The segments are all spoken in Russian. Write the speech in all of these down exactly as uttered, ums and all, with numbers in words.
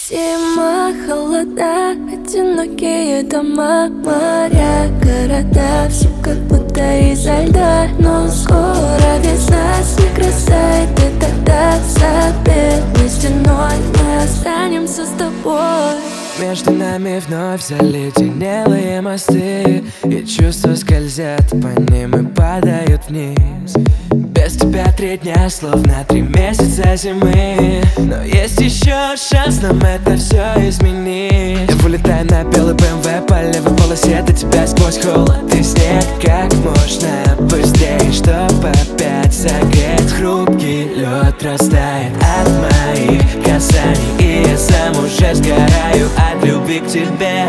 Зима, холода, одинокие дома, моря, города, все как будто изо льда. Но скоро весна, снег растает, и тогда за белой стеной мы останемся с тобой. Между нами вновь заледенелые мосты, и чувства скользят по ним и падают вниз. Без тебя три дня, словно три месяца зимы. Но есть еще шанс нам это все изменить. Я вылетаю на белый бэ эм вэ по левой полосе до тебя сквозь холод и снег. Как можно быстрее, чтоб опять согреть. Хрупкий лед растает от моих касаний, и я сам уже сгораю от любви к тебе.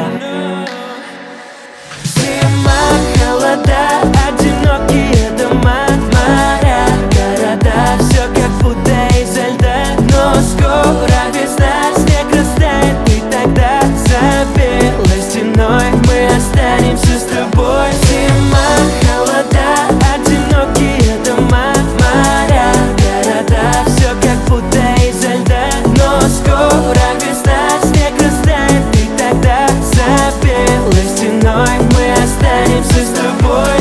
Зима, холода, одинокие дома, моря, города, все как будто изо льда. Но скоро весна, снег растает, и тогда за белой стеной мы останемся с тобой. Зима, холода, одинокие дома, моря, города, все как будто изо льда. Но скоро весна, снег растает, и тогда за белой стеной мы останемся с тобой.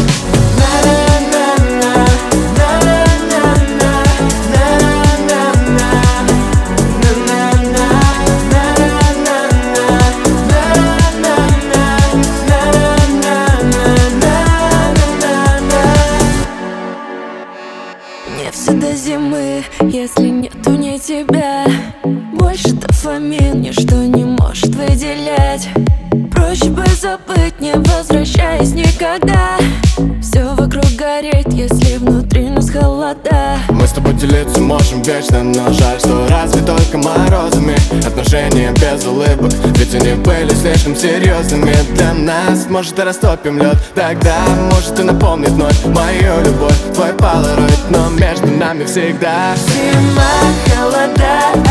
Не все до зимы, если нету ни тебя. Больше дофамин ничто не может выделять. Проще бы забыть, не возвращаясь никогда. Все вокруг гореть, если внутри нас холода. Мы с тобой делиться можем вечно, но жаль, что разве только морозами. Отношения без улыбок, ведь они были слишком серьезными для нас. Может, и растопим лед, тогда может и напомнит вновь мою любовь, твой полароид, но между нами всегда зима, холода,